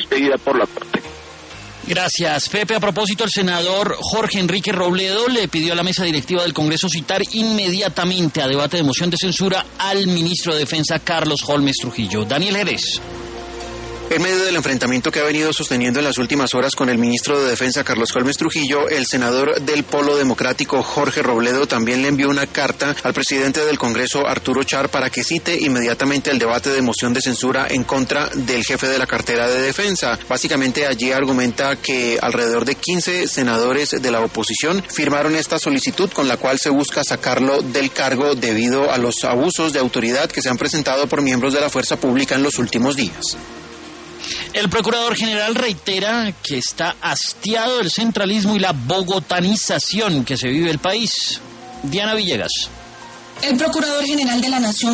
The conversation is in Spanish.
expedida por la Corte. Gracias, Pepe. A propósito, el senador Jorge Enrique Robledo le pidió a la mesa directiva del Congreso citar inmediatamente a debate de moción de censura al ministro de Defensa Carlos Holmes Trujillo. Daniel Jerez. En medio del enfrentamiento que ha venido sosteniendo en las últimas horas con el ministro de Defensa, Carlos Holmes Trujillo, el senador del Polo Democrático, Jorge Robledo, también le envió una carta al presidente del Congreso, Arturo Char, para que cite inmediatamente el debate de moción de censura en contra del jefe de la cartera de Defensa. Básicamente allí argumenta que alrededor de 15 senadores de la oposición firmaron esta solicitud con la cual se busca sacarlo del cargo debido a los abusos de autoridad que se han presentado por miembros de la fuerza pública en los últimos días. El procurador general reitera que está hastiado del centralismo y la bogotanización que se vive el país. Diana Villegas. El procurador general de la Nación